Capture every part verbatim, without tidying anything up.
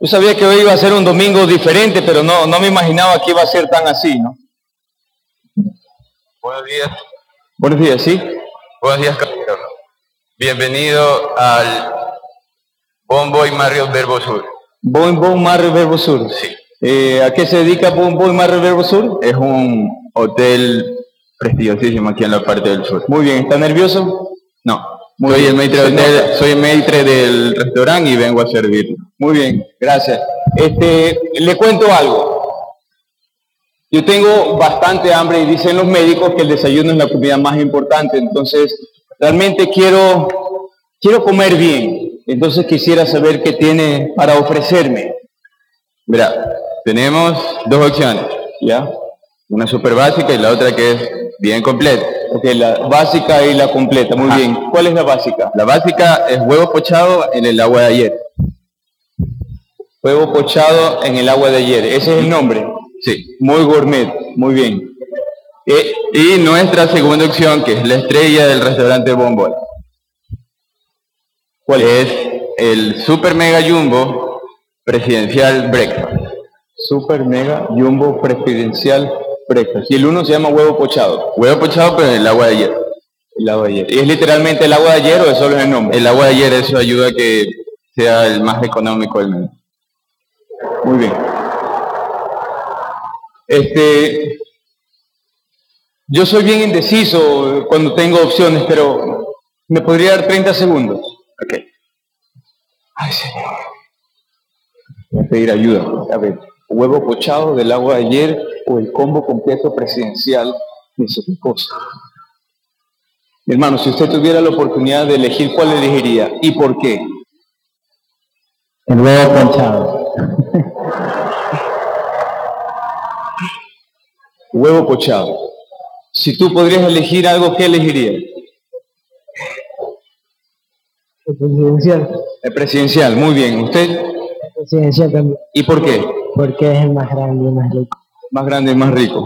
Yo sabía que hoy iba a ser un domingo diferente, pero no, no me imaginaba que iba a ser tan así, ¿no? Buenos días. Buenos días, ¿sí? Buenos días, caballero. Bienvenido al Bon Boy Marriott Verbo Sur. Bon Boy Marriott Verbo Sur. Sí. Eh, ¿A qué se dedica Bon Boy Marriott Verbo Sur? Es un hotel prestigiosísimo aquí en la parte del sur. Muy bien, ¿está nervioso? No. Muy soy, bien. El maitre hotel, soy el maitre del restaurante y vengo a servir. Muy bien, gracias. Este, le cuento algo. Yo tengo bastante hambre y dicen los médicos que el desayuno es la comida más importante, entonces realmente quiero, quiero comer bien. Entonces quisiera saber qué tiene para ofrecerme. Mira, tenemos dos opciones, ¿Ya? Una súper básica y la otra que es bien completa. Ok, la básica y la completa, muy Ajá. bien. ¿Cuál es la básica? La básica es huevo pochado en el agua de ayer. Huevo pochado en el agua de ayer, ese es el nombre. Sí. Muy gourmet, muy bien. Eh, y nuestra segunda opción, que es la estrella del restaurante Bon Boy. ¿Cuál es? Es el Super Mega Jumbo Presidencial Breakfast. Super Mega Jumbo Presidencial Breakfast. Y el uno se llama huevo pochado. Huevo pochado, pero en el agua de ayer. El agua de ayer. ¿Y es literalmente el agua de ayer o es solo el nombre? El agua de ayer, eso ayuda a que sea el más económico del menú. Muy bien. Este, yo soy bien indeciso cuando tengo opciones, pero ¿me podría dar treinta segundos? Ok. Ay, señor. Voy a pedir ayuda. A ver, huevo pochado del agua de ayer o el combo completo presidencial de esa cosa. Mi hermano, si usted tuviera la oportunidad de elegir, ¿cuál elegiría y por qué? El huevo pochado. Huevo pochado. Si tú podrías elegir algo, ¿qué elegirías? El presidencial. El presidencial, muy bien. ¿Usted? El presidencial también. ¿Y por qué? Porque es el más grande y más rico. Más grande y más rico.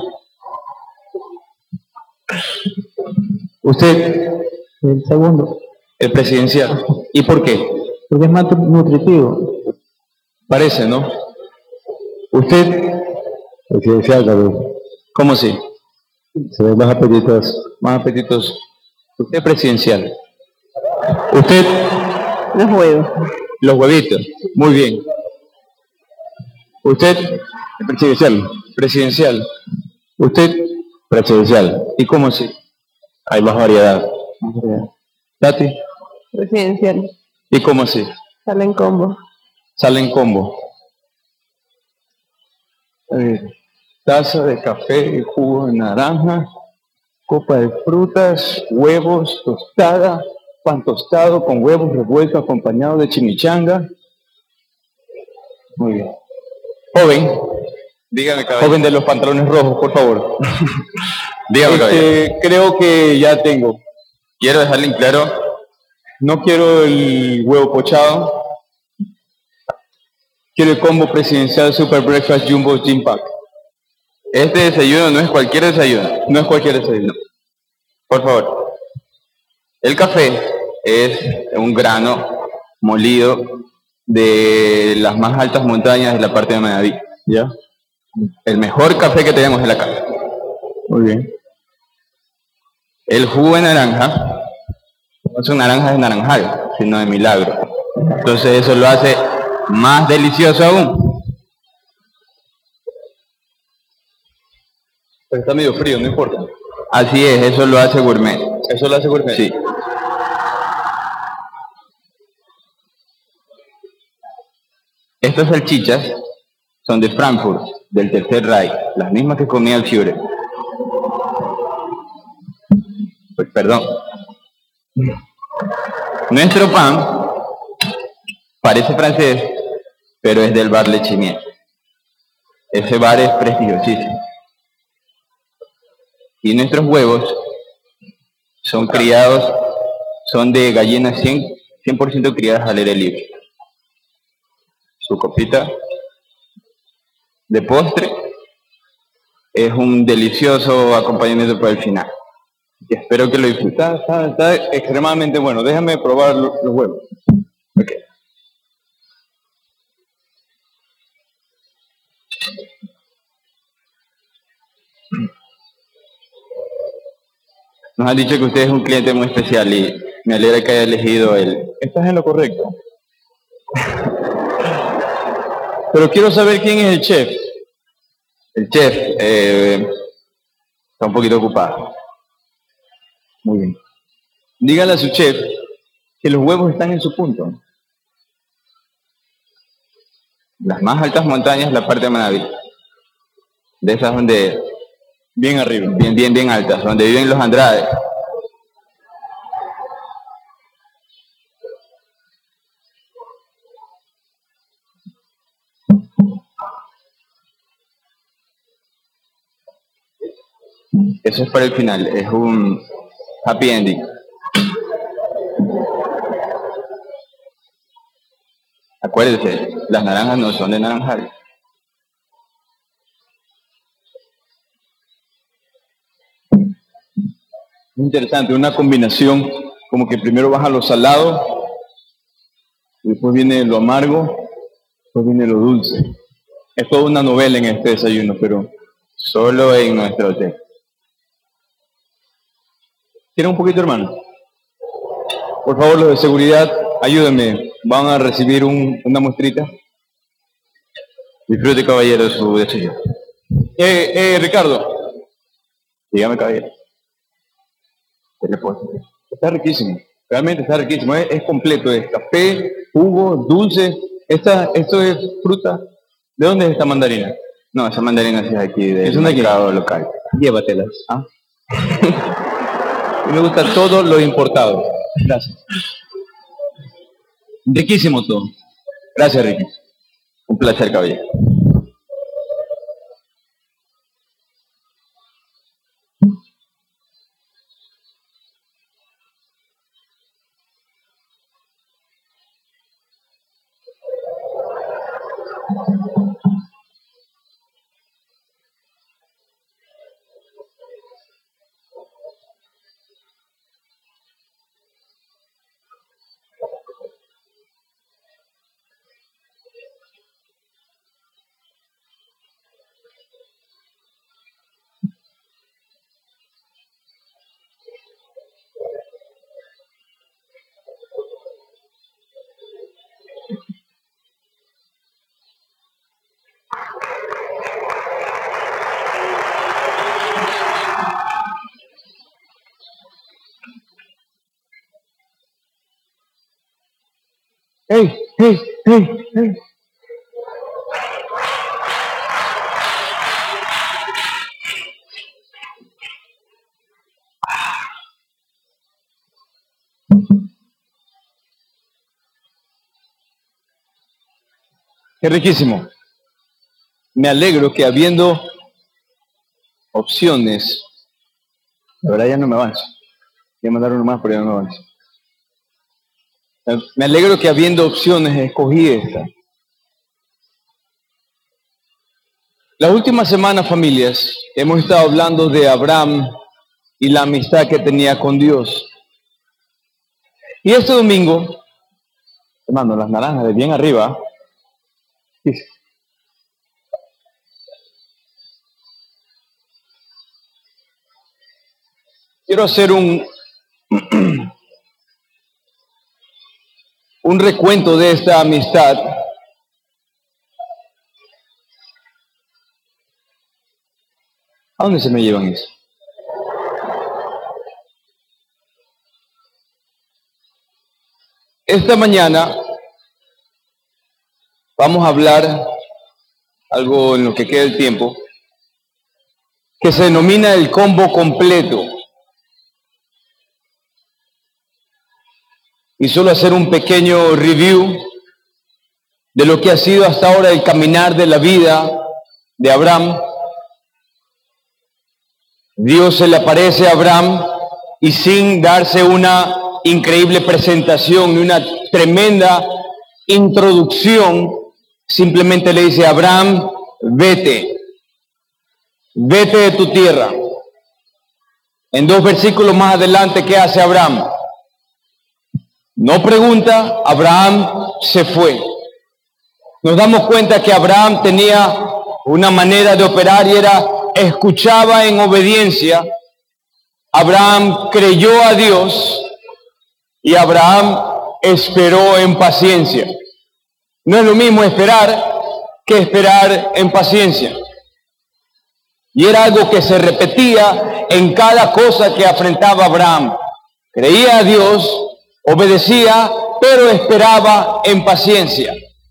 ¿Usted? El segundo. El presidencial. ¿Y por qué? Porque es más nutritivo. Parece, ¿no? ¿Usted? Presidencial también. ¿Cómo así? Se ve más apetitoso. Más apetitoso. ¿Usted presidencial? ¿Usted? Los huevos. Los huevitos. Muy bien. ¿Usted? Presidencial. Presidencial. ¿Usted? Presidencial. ¿Y cómo así? Hay más variedad. ¿Tati? Presidencial. ¿Y cómo así? Salen combo. Sale en combo. A ver, taza de café, jugo de naranja, copa de frutas, huevos, tostada, pan tostado con huevos revueltos acompañado de chimichanga. Muy bien. Joven, Dígame, caballero. joven de los pantalones rojos, por favor. Dígame, caballero. Este, creo que ya tengo. Quiero dejarle en claro, No quiero el huevo pochado. Quiero el combo presidencial Super Breakfast Jumbo Gym Pack. este desayuno no es cualquier desayuno. No es cualquier desayuno. Por favor. El café es un grano molido de las más altas montañas de la parte de Manaví. ¿Ya? El mejor café que tenemos en la casa. Muy bien. El jugo de naranja no son naranjas de naranjal, sino de milagro. Entonces eso lo hace más delicioso aún. Pero está medio frío, no importa. Así es, eso lo hace gourmet. Eso lo hace gourmet. Sí. Estas salchichas son de Frankfurt, del Tercer Reich, las mismas que comía el Führer. Pues perdón. Nuestro pan parece francés, pero es del bar Le Chimier. Ese bar es prestigiosísimo. Y nuestros huevos son criados, son de gallinas cien por ciento criadas al aire libre. Su copita de postre es un delicioso acompañamiento para el final. Y espero que lo disfruten. Está, está, está extremadamente bueno. Déjame probar los, los huevos. Ok. Nos han dicho que usted es un cliente muy especial y me alegra que haya elegido él. Estás en lo correcto. Pero quiero saber quién es el chef. El chef eh, está un poquito ocupado. Muy bien. Dígale a su chef que los huevos están en su punto. Las más altas montañas, la parte de Manaví. De esas donde, Bien arriba. bien, bien, bien altas, donde viven los Andrade. Eso es para el final, es un happy ending. Acuérdese, las naranjas no son de naranjal. Interesante, una combinación como que primero baja lo salado, y después viene lo amargo, después viene lo dulce. Es toda una novela en este desayuno, pero Solo en nuestro hotel. ¿quieren un poquito, hermano? Por favor, los de seguridad, ayúdenme. Van a recibir un- una muestrita. Disfrute, caballero, su desayuno. Eh, eh, Ricardo, Dígame, caballero. ¿Qué le puedo decir? está riquísimo. Realmente está riquísimo. Es, es completo. Es café, jugo, dulce. Esta, esto es fruta. ¿De dónde es esta mandarina? No, esa mandarina sí es aquí, del ¿Es una aquí? mercado local. Llévatelas. ¿Ah? Me gusta todo lo importado. Gracias. Riquísimo todo. Gracias, Ricky. Un placer, caballero. ¡Hey, hey, hey, hey! ¡Qué riquísimo! Me alegro que habiendo opciones, la verdad ya no me avanzo. Voy a mandar uno más, pero ya no me avanzo. Me alegro que habiendo opciones escogí esta. Las últimas semanas, familias, hemos estado hablando de Abraham y la amistad que tenía con Dios. Y este domingo, hermano, las naranjas de bien arriba, quiero hacer un, un recuento de esta amistad. ¿A dónde se me llevan eso? Esta mañana vamos a hablar algo en lo que queda el tiempo, que se denomina el combo completo. Y solo hacer un pequeño review de lo que ha sido hasta ahora el caminar de la vida de Abraham. Dios se le aparece a Abraham y sin darse una increíble presentación y una tremenda introducción, simplemente le dice: Abraham, vete, vete de tu tierra. En dos versículos más adelante, ¿qué hace Abraham? No pregunta, Abraham se fue. Nos damos cuenta que Abraham tenía una manera de operar y era escuchaba en obediencia. Abraham creyó a Dios y Abraham esperó en paciencia. No es lo mismo esperar que esperar en paciencia. Y era algo que se repetía en cada cosa que afrontaba Abraham. Creía a Dios, obedecía, pero esperaba en paciencia.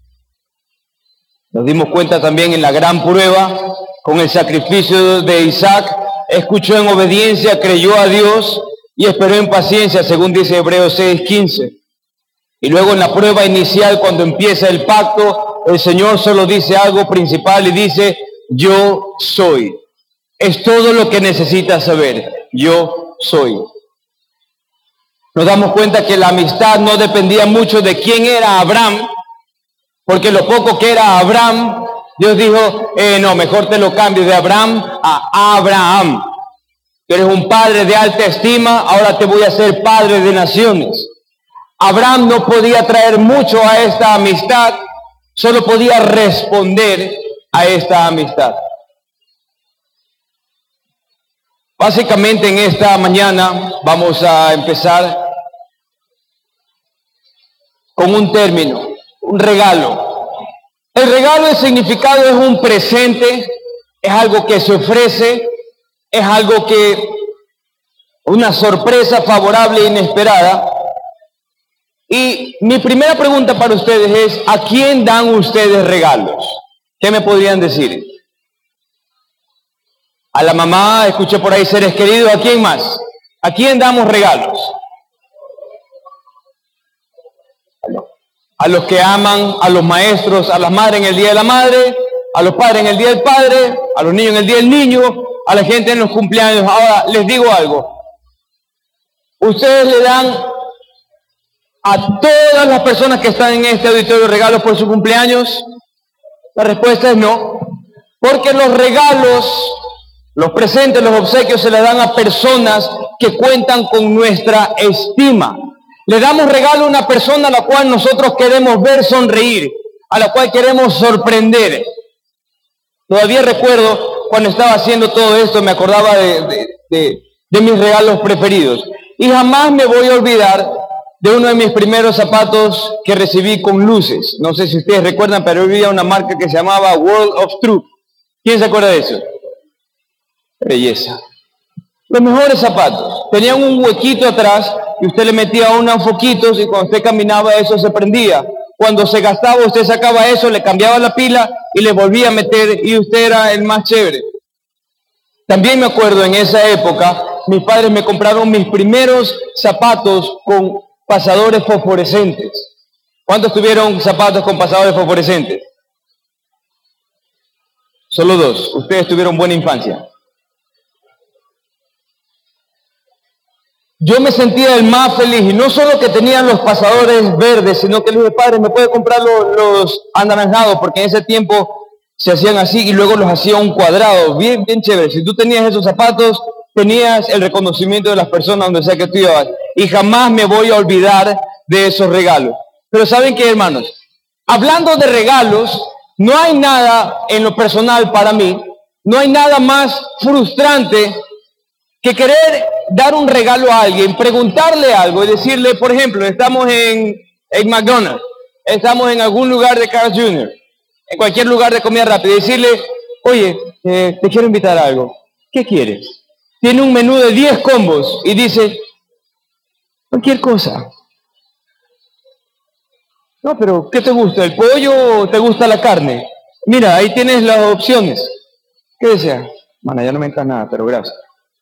Nos dimos cuenta también en la gran prueba, con el sacrificio de Isaac, escuchó en obediencia, creyó a Dios y esperó en paciencia, según dice Hebreos seis quince. Y luego en la prueba inicial, cuando empieza el pacto, el Señor solo dice algo principal y dice, yo soy. Es todo lo que necesitas saber, yo soy. Nos damos cuenta que la amistad no dependía mucho de quién era Abraham, porque lo poco que era Abraham, Dios dijo, eh, no, mejor te lo cambio de Abraham a Abraham. Tú eres un padre de alta estima, ahora te voy a hacer padre de naciones. Abraham no podía traer mucho a esta amistad, solo podía responder a esta amistad. Básicamente en esta mañana vamos a empezar con un término, un regalo. El regalo, el significado es un presente, es algo que se ofrece, es algo que, una sorpresa favorable e inesperada. Y mi primera pregunta para ustedes es, ¿a quién dan ustedes regalos? ¿Qué me podrían decir? A la mamá, escuché por ahí seres queridos, ¿a quién más? ¿A quién damos regalos? A los que aman, a los maestros, a las madres en el Día de la Madre, a los padres en el Día del Padre, a los niños en el Día del Niño, a la gente en los cumpleaños. Ahora, les digo algo. Ustedes le dan a todas las personas que están en este auditorio regalos por su cumpleaños. La respuesta es no. Porque los regalos, los presentes, los obsequios se le dan a personas que cuentan con nuestra estima. Le damos regalo a una persona a la cual nosotros queremos ver sonreír, a la cual queremos sorprender. Todavía recuerdo cuando estaba haciendo todo esto, me acordaba de, de, de, de mis regalos preferidos. Y jamás me voy a olvidar de uno de mis primeros zapatos que recibí con luces. No sé si ustedes recuerdan, pero había una marca que se llamaba World of Truth. ¿Quién se acuerda de eso? Belleza. Los mejores zapatos. Tenían un huequito atrás y usted le metía unos foquitos y cuando usted caminaba eso se prendía. Cuando se gastaba usted sacaba eso, le cambiaba la pila y le volvía a meter y usted era el más chévere. También me acuerdo en esa época, mis padres me compraron mis primeros zapatos con pasadores fosforescentes. ¿Cuántos tuvieron zapatos con pasadores fosforescentes? Solo dos. Ustedes tuvieron buena infancia. Yo me sentía el más feliz, y no solo que tenían los pasadores verdes, sino que le dije, padre, ¿me puede comprar los, los anaranjados? Porque en ese tiempo se hacían así y luego los hacía un cuadrado, bien, bien chévere. Si tú tenías esos zapatos, tenías el reconocimiento de las personas donde sea que tú ibas. Y jamás me voy a olvidar de esos regalos. Pero ¿saben qué, hermanos? Hablando de regalos, no hay nada en lo personal para mí, no hay nada más frustrante que querer dar un regalo a alguien, preguntarle algo y decirle, por ejemplo, estamos en, en McDonald's, estamos en algún lugar de Carl's junior, en cualquier lugar de comida rápida, y decirle, oye, eh, te quiero invitar a algo, ¿qué quieres? Tiene un menú de diez combos y dice, cualquier cosa. No, pero ¿qué te gusta? ¿El pollo o te gusta la carne? Mira, ahí tienes las opciones. ¿Qué deseas? Mana, ya no me entra nada, pero gracias.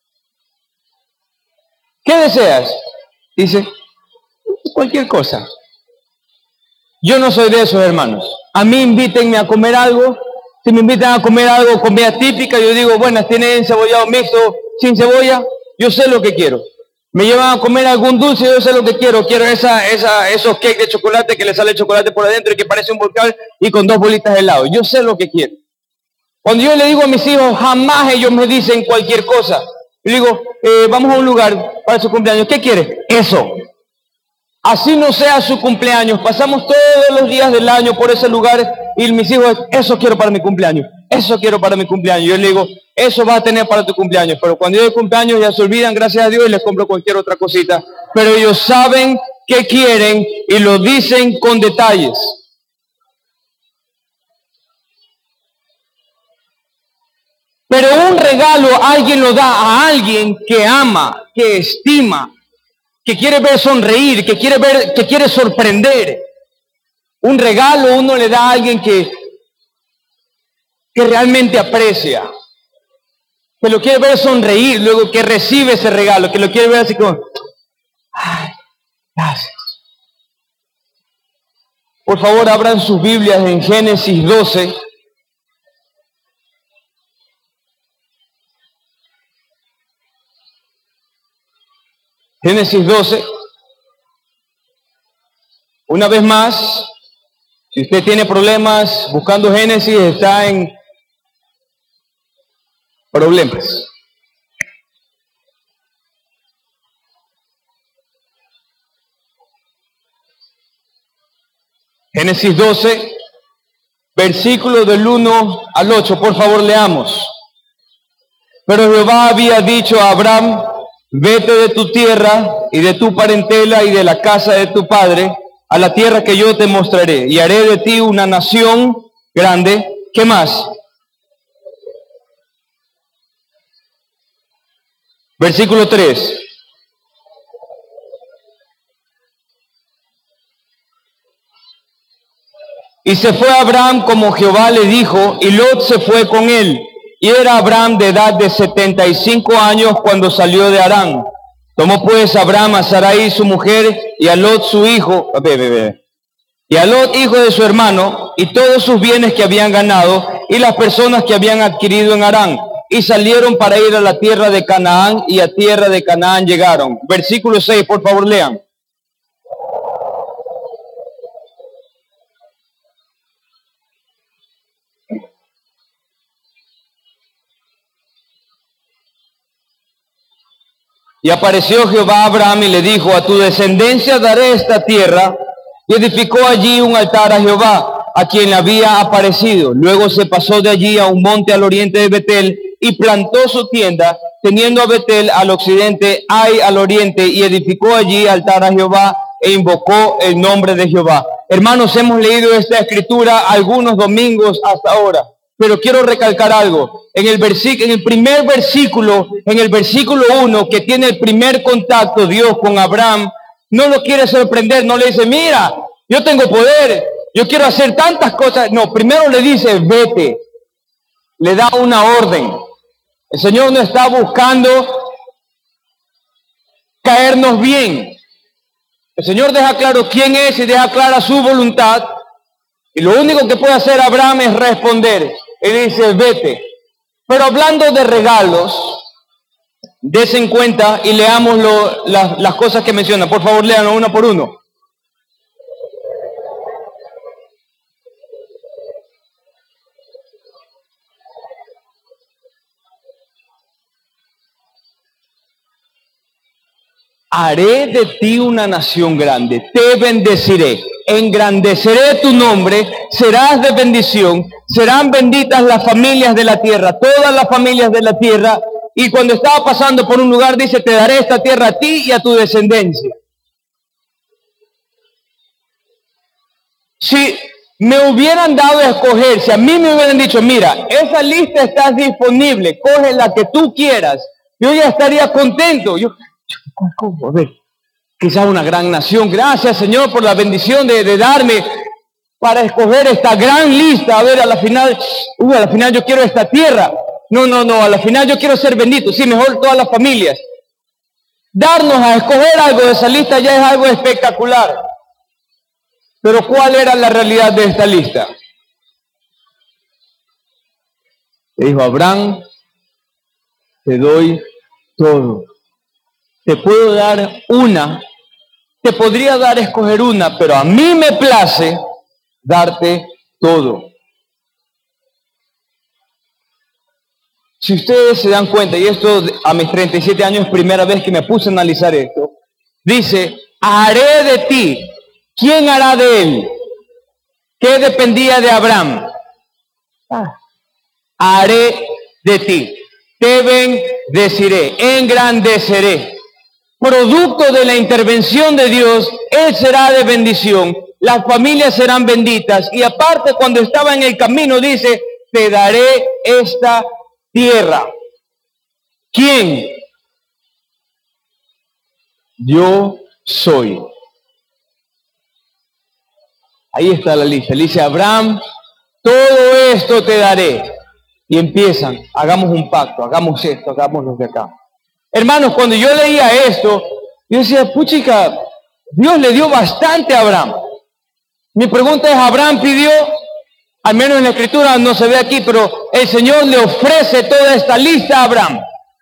¿Qué deseas? Dice, cualquier cosa. Yo no soy de esos, hermanos. A mí invítenme a comer algo. Si me invitan a comer algo, comida típica, yo digo, bueno, ¿tienen cebollado mixto sin cebolla? Yo sé lo que quiero. Me llevan a comer algún dulce, yo sé lo que quiero. Quiero esa, esa, esos cakes de chocolate que le sale chocolate por adentro y que parece un volcán y con dos bolitas de helado. Yo sé lo que quiero. Cuando yo le digo a mis hijos, jamás ellos me dicen cualquier cosa. Yo digo, eh, vamos a un lugar para su cumpleaños. ¿Qué quieres? Eso. Así no sea su cumpleaños, pasamos todos los días del año por ese lugar y mis hijos, eso quiero para mi cumpleaños, eso quiero para mi cumpleaños. Yo le digo, eso vas a tener para tu cumpleaños, pero cuando yo de cumpleaños ya se olvidan, gracias a Dios, y les compro cualquier otra cosita. Pero ellos saben qué quieren y lo dicen con detalles. Pero un regalo alguien lo da a alguien que ama, que estima, que quiere ver sonreír, que quiere ver, que quiere sorprender. Un regalo uno le da a alguien que, que realmente aprecia, que lo quiere ver sonreír, luego que recibe ese regalo, que lo quiere ver así como, ay, gracias. Por favor, abran sus Biblias en Génesis doce. Génesis doce. Una vez más, si usted tiene problemas buscando Génesis, está en problemas. Génesis doce, versículo del uno al ocho, por favor leamos. Pero Jehová había dicho a Abraham, vete de tu tierra y de tu parentela y de la casa de tu padre a la tierra que yo te mostraré, y haré de ti una nación grande. ¿Qué más? Versículo tres. Y se fue Abraham como Jehová le dijo, y Lot se fue con él. Y era Abraham de edad de setenta y cinco años cuando salió de Harán. Tomó pues Abraham a Sarai su mujer, y a Lot su hijo, ve, ve, ve, y a Lot hijo de su hermano, y todos sus bienes que habían ganado, y las personas que habían adquirido en Harán. Y salieron para ir a la tierra de Canaán, y a tierra de Canaán llegaron. Versículo seis, por favor lean. Y apareció Jehová a Abraham y le dijo, a tu descendencia daré esta tierra. Y edificó allí un altar a Jehová, a quien le había aparecido. Luego se pasó de allí a un monte al oriente de Betel y plantó su tienda, teniendo a Betel al occidente, Ai al oriente, y edificó allí altar a Jehová e invocó el nombre de Jehová. Hermanos, hemos leído esta escritura algunos domingos hasta ahora. Pero quiero recalcar algo. En el versículo, en el primer versículo, en el versículo uno, que tiene el primer contacto Dios con Abraham, no lo quiere sorprender, no le dice, mira, yo tengo poder, yo quiero hacer tantas cosas. No, primero le dice, vete. Le da una orden. El Señor no está buscando caernos bien. El Señor deja claro quién es y deja clara su voluntad. Y lo único que puede hacer Abraham es responder. Él dice, vete. Pero hablando de regalos, desen en cuenta y leamos lo, las, las cosas que menciona. Por favor, léanlo uno por uno. Haré de ti una nación grande, te bendeciré, engrandeceré tu nombre, serás de bendición, serán benditas las familias de la tierra, todas las familias de la tierra. Y cuando estaba pasando por un lugar dice, te daré esta tierra a ti y a tu descendencia. Si me hubieran dado a escoger, si a mí me hubieran dicho, mira, esa lista está disponible, coge la que tú quieras, yo ya estaría contento. Yo, ¿Cómo? A ver, quizás una gran nación. Gracias, Señor, por la bendición de, de darme para escoger esta gran lista. A ver, a la final, uh, a la final yo quiero esta tierra. No, no, no, a la final yo quiero ser bendito. Sí, mejor todas las familias. Darnos a escoger algo de esa lista ya es algo espectacular. Pero ¿cuál era la realidad de esta lista? Le dijo Abraham, te doy todo. Te puedo dar una, te podría dar a escoger una, pero a mí me place darte todo. Si ustedes se dan cuenta, y esto a mis treinta y siete años, primera vez que me puse a analizar esto, dice, haré de ti. ¿Quién hará de él? ¿Qué dependía de Abraham? Ah, haré de ti. Te bendeciré, engrandeceré. Producto de la intervención de Dios, él será de bendición. Las familias serán benditas. Y aparte, cuando estaba en el camino, dice, te daré esta tierra. ¿Quién? Yo soy. Ahí está la lista. Le dice Abraham, todo esto te daré. Y empiezan, hagamos un pacto, hagamos esto, hagamos lo de acá. Hermanos, cuando yo leía esto, yo decía, puchica, Dios le dio bastante a Abraham. Mi pregunta es, ¿Abraham pidió? Al menos en la escritura no se ve aquí, pero el Señor le ofrece toda esta lista a Abraham.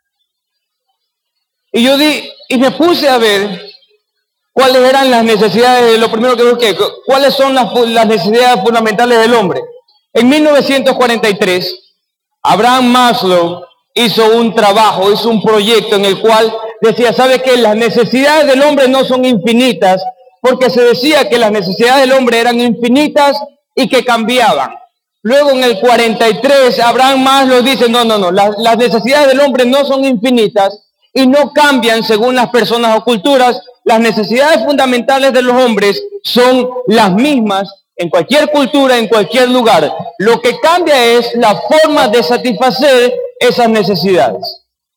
Y yo di, y me puse a ver cuáles eran las necesidades, lo primero que busqué, cuáles son las, las necesidades fundamentales del hombre. En mil novecientos cuarenta y tres, Abraham Maslow hizo un trabajo, hizo un proyecto en el cual decía, ¿sabe qué? Las necesidades del hombre no son infinitas, porque se decía que las necesidades del hombre eran infinitas y que cambiaban. Luego en el cuarenta y tres, Abraham Maslow dice, no, no, no, las, las necesidades del hombre no son infinitas y no cambian según las personas o culturas. Las necesidades fundamentales de los hombres son las mismas en cualquier cultura, en cualquier lugar. Lo que cambia es la forma de satisfacer esas necesidades.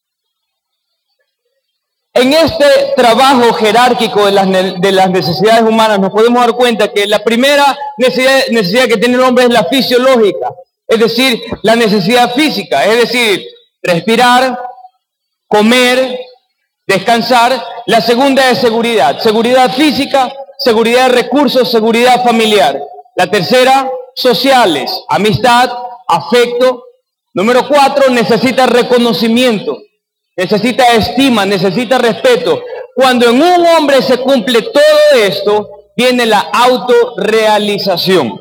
En este trabajo jerárquico de las, de las necesidades humanas nos podemos dar cuenta que la primera necesidad, necesidad que tiene el hombre es la fisiológica, es decir, la necesidad física, es decir, respirar, comer, descansar. La segunda es seguridad, seguridad física, seguridad de recursos, seguridad familiar. La tercera, sociales, amistad, afecto. Número cuatro, necesita reconocimiento, necesita estima, necesita respeto. Cuando en un hombre se cumple todo esto, viene la autorrealización.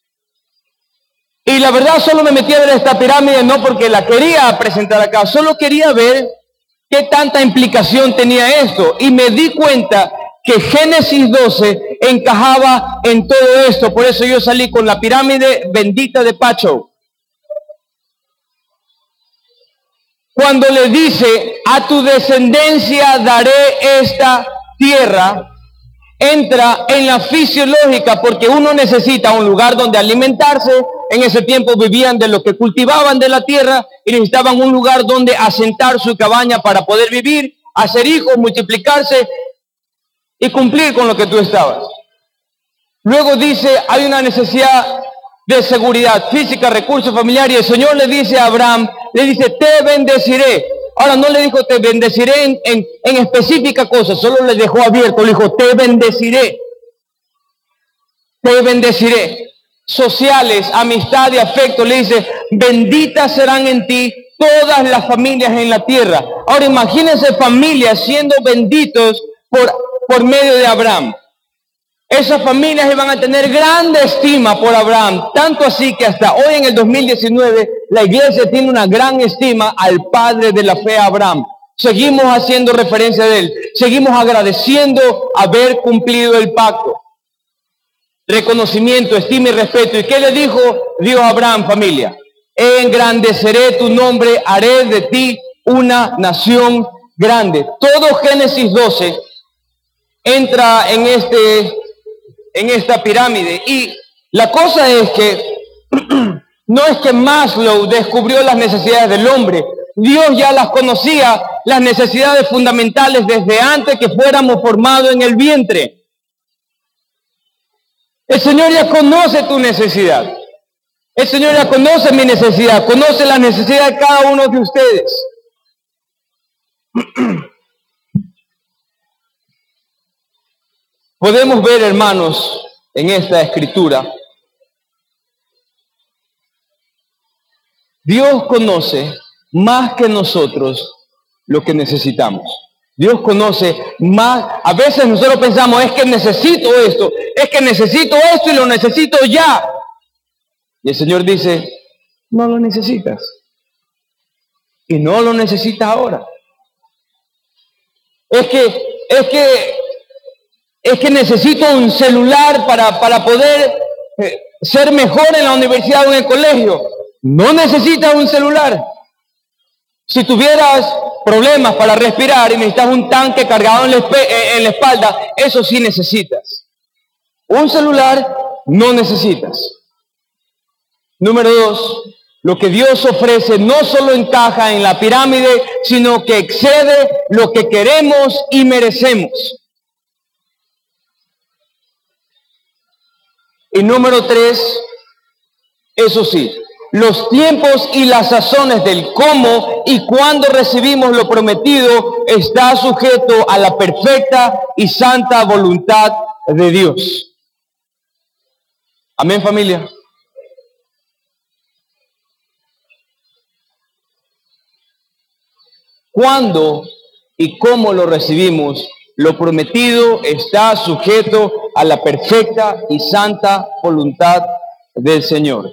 Y la verdad solo me metí a ver esta pirámide no porque la quería presentar acá, solo quería ver qué tanta implicación tenía esto. Y me di cuenta que Génesis doce encajaba en todo esto. Por eso yo salí con la pirámide bendita de Pacho. Cuando le dice, a tu descendencia daré esta tierra, entra en la fisiológica, porque uno necesita un lugar donde alimentarse. En ese tiempo vivían de lo que cultivaban de la tierra y necesitaban un lugar donde asentar su cabaña para poder vivir, hacer hijos, multiplicarse y cumplir con lo que tú estabas. Luego dice, hay una necesidad de seguridad física, recursos familiares, y el Señor le dice a Abraham, le dice, te bendeciré. Ahora no le dijo, te bendeciré en, en, en específica cosa, solo le dejó abierto, le dijo, te bendeciré. Te bendeciré. Sociales, amistad y afecto, le dice, benditas serán en ti todas las familias en la tierra. Ahora imagínense familias siendo benditos por, por medio de Abraham. Esas familias iban a tener grande estima por Abraham, tanto así que hasta hoy en el dos mil diecinueve la iglesia tiene una gran estima al padre de la fe, Abraham. Seguimos haciendo referencia de él, seguimos agradeciendo haber cumplido el pacto. Reconocimiento, estima y respeto. ¿Y qué le dijo Dios a Abraham, familia? Engrandeceré tu nombre, haré de ti una nación grande. Todo Génesis doce entra en este en esta pirámide. Y la cosa es que no es que Maslow descubrió las necesidades del hombre. Dios ya las conocía, las necesidades fundamentales, desde antes que fuéramos formados en el vientre. El Señor ya conoce tu necesidad. El Señor ya conoce mi necesidad, conoce la necesidad de cada uno de ustedes. Podemos ver, hermanos, en esta escritura, Dios conoce más que nosotros lo que necesitamos. Dios conoce más. A veces nosotros pensamos, es que necesito esto, es que necesito esto y lo necesito ya. Y el Señor dice, no lo necesitas. Y no lo necesitas ahora. Es que, es que es que necesito un celular para, para poder eh, ser mejor en la universidad o en el colegio. No necesitas un celular. Si tuvieras problemas para respirar y necesitas un tanque cargado en la, en la espalda, eso sí necesitas. Un celular no necesitas. Número dos, lo que Dios ofrece no solo encaja en la pirámide, sino que excede lo que queremos y merecemos. Y número tres, eso sí, los tiempos y las sazones del cómo y cuándo recibimos lo prometido está sujeto a la perfecta y santa voluntad de Dios. Amén, familia. ¿Cuándo y cómo lo recibimos? Lo prometido está sujeto a la perfecta y santa voluntad del Señor.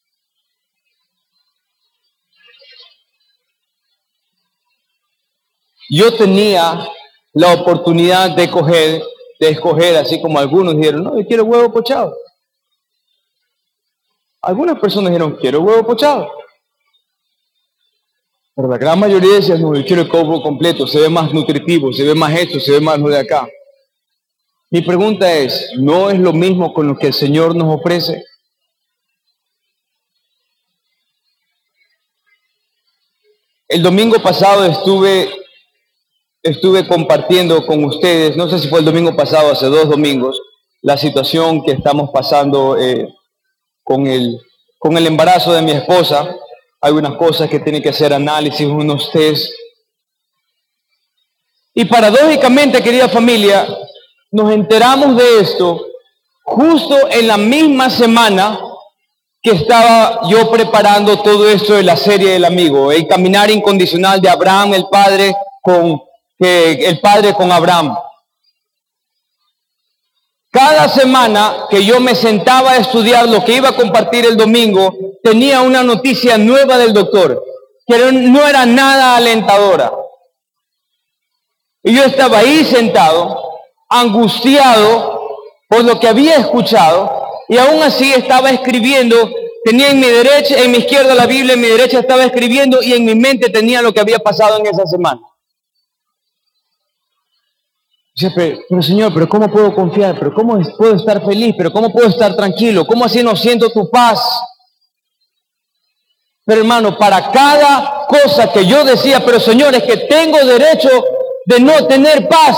Yo tenía la oportunidad de escoger, de escoger, así como algunos dijeron, no, yo quiero huevo pochado. Algunas personas dijeron, quiero huevo pochado. Pero la gran mayoría decía, no, yo quiero el combo completo, se ve más nutritivo, se ve más esto, se ve más lo de acá. Mi pregunta es, ¿no es lo mismo con lo que el Señor nos ofrece? El domingo pasado estuve, estuve compartiendo con ustedes, no sé si fue el domingo pasado, hace dos domingos, la situación que estamos pasando eh, con, el, con el embarazo de mi esposa. Hay unas cosas que tienen que hacer análisis, unos test. Y paradójicamente, querida familia, nos enteramos de esto justo en la misma semana que estaba yo preparando todo esto de la serie del amigo, el caminar incondicional de Abraham, el padre con, eh, el padre con Abraham. Cada semana que yo me sentaba a estudiar lo que iba a compartir el domingo, tenía una noticia nueva del doctor, que no era nada alentadora. Y yo estaba ahí sentado, angustiado por lo que había escuchado, y aún así estaba escribiendo, tenía en mi derecha, en mi izquierda la Biblia, en mi derecha estaba escribiendo, y en mi mente tenía lo que había pasado en esa semana. Pero, pero Señor, pero ¿cómo puedo confiar? ¿Pero cómo puedo estar feliz? ¿Pero cómo puedo estar tranquilo? ¿Cómo así no siento tu paz? Pero hermano, para cada cosa que yo decía, pero Señor, es que tengo derecho de no tener paz,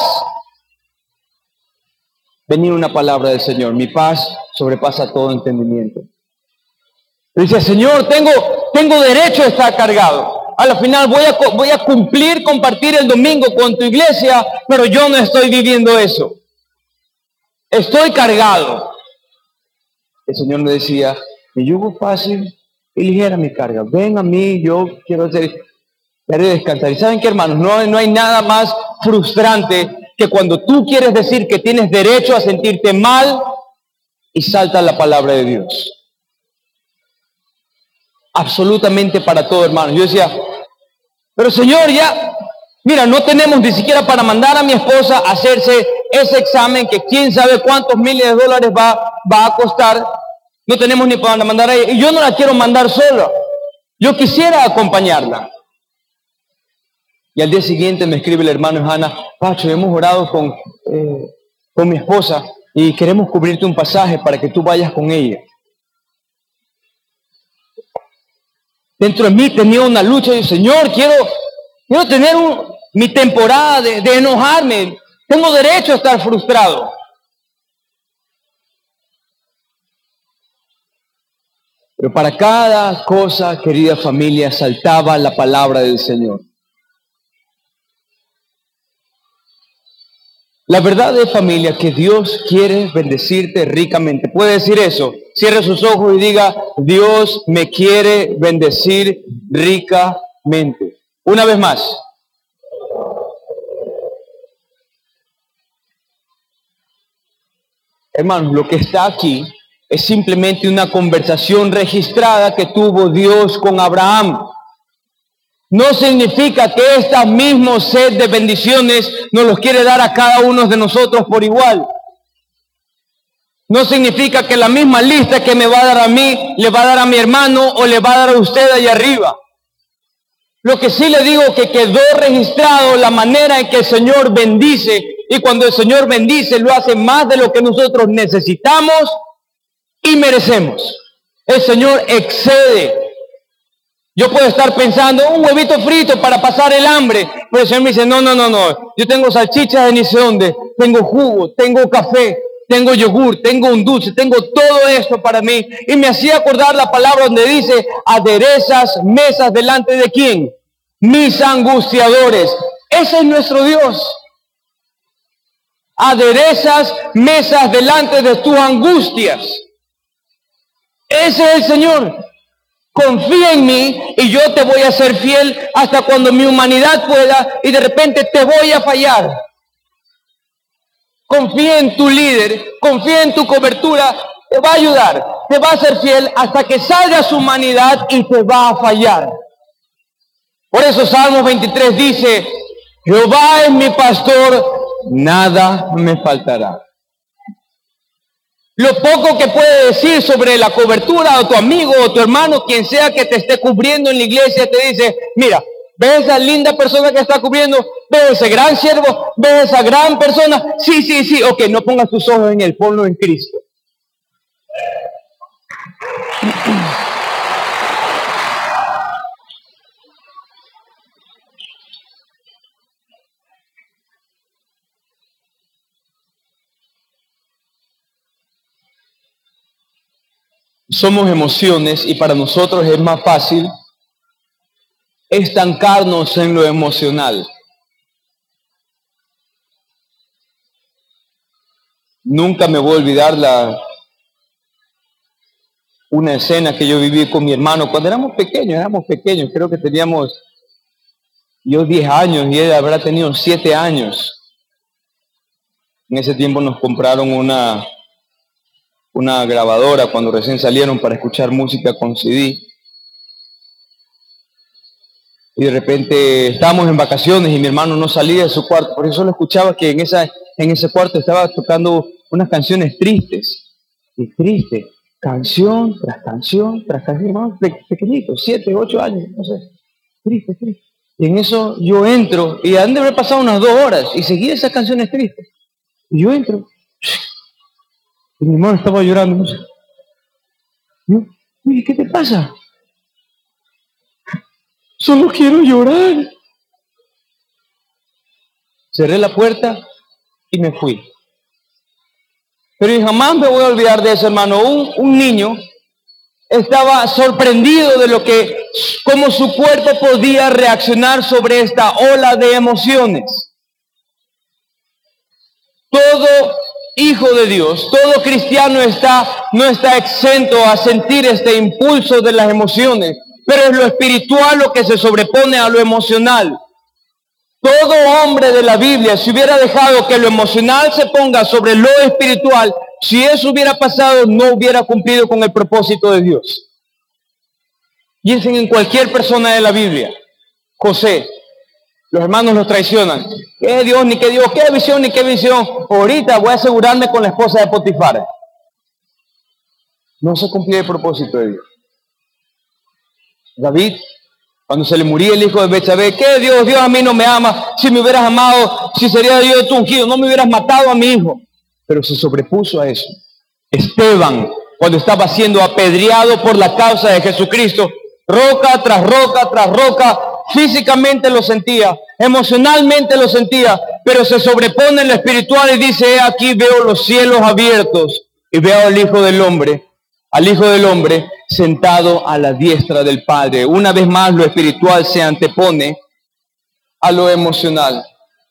venía una palabra del Señor: mi paz sobrepasa todo entendimiento. Dice, Señor, tengo, tengo derecho a estar cargado. A la final voy a, voy a cumplir, compartir el domingo con tu iglesia, pero yo no estoy viviendo eso. Estoy cargado. El Señor me decía, mi yugo fácil y ligera mi carga. Ven a mí, yo quiero hacer, quiero descansar. ¿Y saben qué, hermanos? No, no hay nada más frustrante que cuando tú quieres decir que tienes derecho a sentirte mal y salta la palabra de Dios. Absolutamente para todo, hermano. Yo decía, pero Señor, ya, mira, no tenemos ni siquiera para mandar a mi esposa a hacerse ese examen que quién sabe cuántos miles de dólares va, va a costar. No tenemos ni para mandar a ella. Y yo no la quiero mandar sola. Yo quisiera acompañarla. Y al día siguiente me escribe el hermano Hanna, Pacho, hemos orado con, eh, con mi esposa y queremos cubrirte un pasaje para que tú vayas con ella. Dentro de mí tenía una lucha y Señor, quiero, quiero tener un, mi temporada de, de enojarme. Tengo derecho a estar frustrado. Pero para cada cosa, querida familia, saltaba la palabra del Señor. La verdad es, familia, que Dios quiere bendecirte ricamente. ¿Puede decir eso? Cierre sus ojos y diga, Dios me quiere bendecir ricamente. Una vez más. Hermanos, lo que está aquí es simplemente una conversación registrada que tuvo Dios con Abraham. no significa que esta misma sed de bendiciones nos los quiere dar a cada uno de nosotros por igual. No significa que la misma lista que me va a dar a mí, le va a dar a mi hermano o le va a dar a usted allá arriba. Lo que sí le digo que quedó registrado la manera en que el Señor bendice, y cuando el Señor bendice lo hace más de lo que nosotros necesitamos y merecemos. El Señor excede. Yo puedo estar pensando un huevito frito para pasar el hambre, pero el Señor me dice, no, no, no, no, yo tengo salchichas de ni sé dónde, tengo jugo, tengo café, tengo yogur, tengo un dulce, tengo todo esto para mí. Y me hacía acordar la palabra donde dice, aderezas mesas delante de quién, mis angustiadores. Ese es nuestro Dios. Aderezas mesas delante de tus angustias. Ese es el Señor. Confía en mí y yo te voy a ser fiel hasta cuando mi humanidad pueda y de repente te voy a fallar. Confía en tu líder, confía en tu cobertura, te va a ayudar, te va a ser fiel hasta que salga su humanidad y te va a fallar. Por eso Salmos veintitrés dice, Jehová es mi pastor, nada me faltará. Lo poco que puede decir sobre la cobertura de tu amigo o tu hermano, quien sea que te esté cubriendo en la iglesia, te dice, mira, ¿ves esa linda persona que está cubriendo? ¿Ves ese gran siervo? ¿Ves esa gran persona? Sí, sí, sí. Ok, no pongas tus ojos en él, ponlo en Cristo. Somos emociones y para nosotros es más fácil estancarnos en lo emocional. Nunca me voy a olvidar la, una escena que yo viví con mi hermano cuando éramos pequeños, éramos pequeños, creo que teníamos yo diez años y él habrá tenido siete años. En ese tiempo nos compraron una, una grabadora cuando recién salieron para escuchar música con C D. Y de repente estábamos en vacaciones y mi hermano no salía de su cuarto, por eso lo escuchaba que en, esa, en ese cuarto estaba tocando unas canciones tristes. Y triste, canción tras canción tras canción, hermano, pe pequeñito, siete, ocho años, no sé, triste, triste. Y en eso yo entro, y han de haber pasado unas dos horas, y seguía esas canciones tristes. Y yo entro, y mi hermano estaba llorando. Y yo, oye, ¿qué te pasa? Solo quiero llorar. Cerré la puerta y me fui. Pero jamás me voy a olvidar de eso, hermano. Un, un niño estaba sorprendido de lo que, cómo su cuerpo podía reaccionar sobre esta ola de emociones. Todo hijo de Dios, todo cristiano está, no está exento a sentir este impulso de las emociones. Pero es lo espiritual lo que se sobrepone a lo emocional. Todo hombre de la Biblia, si hubiera dejado que lo emocional se ponga sobre lo espiritual, si eso hubiera pasado, no hubiera cumplido con el propósito de Dios. Piensen en cualquier persona de la Biblia. José, los hermanos los traicionan. ¿Qué Dios, ni qué Dios, qué visión, ni qué visión? Ahorita voy a asegurarme con la esposa de Potifar. No se cumplió el propósito de Dios. David, cuando se le moría el hijo de Betsabé, ¿qué Dios? Dios a mí no me ama. Si me hubieras amado, si sería yo tu ungido, no me hubieras matado a mi hijo. Pero se sobrepuso a eso. Esteban, cuando estaba siendo apedreado por la causa de Jesucristo, roca tras roca tras roca, físicamente lo sentía, emocionalmente lo sentía, pero se sobrepone en lo espiritual y dice, aquí veo los cielos abiertos y veo al Hijo del Hombre, al Hijo del Hombre sentado a la diestra del Padre. Una vez más lo espiritual se antepone a lo emocional.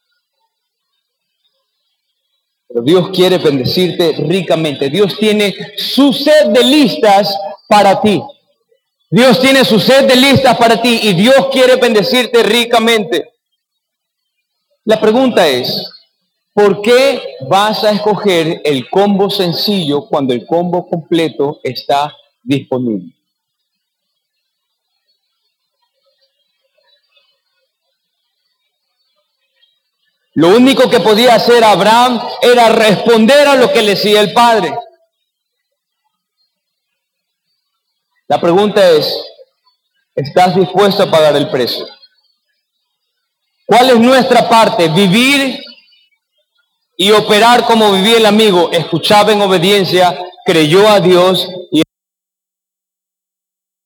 Pero Dios quiere bendecirte ricamente. Dios tiene su sed de listas para ti. Dios tiene su sed de listas para ti y Dios quiere bendecirte ricamente. La pregunta es, ¿por qué vas a escoger el combo sencillo cuando el combo completo está disponible? Lo único que podía hacer Abraham era responder a lo que le decía el Padre. La pregunta es, ¿estás dispuesto a pagar el precio? ¿Cuál es nuestra parte? Vivir y operar como vivía el amigo. Escuchaba en obediencia, creyó a Dios